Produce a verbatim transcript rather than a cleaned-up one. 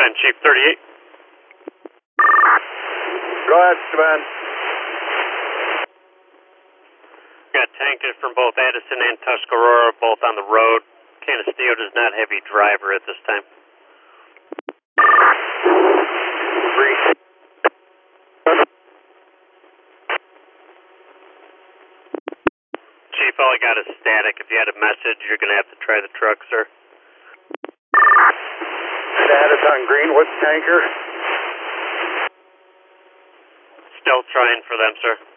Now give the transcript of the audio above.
Sven, Chief thirty-eight. Go ahead, Sven. Got tankers from both Addison and Tuscarora, both on the road. Canisteo does not have a driver at this time. Three. Chief, all I got is static. If you had a message, you're going to have to try the truck, sir. Status on Greenwood tanker. Still trying for them, sir.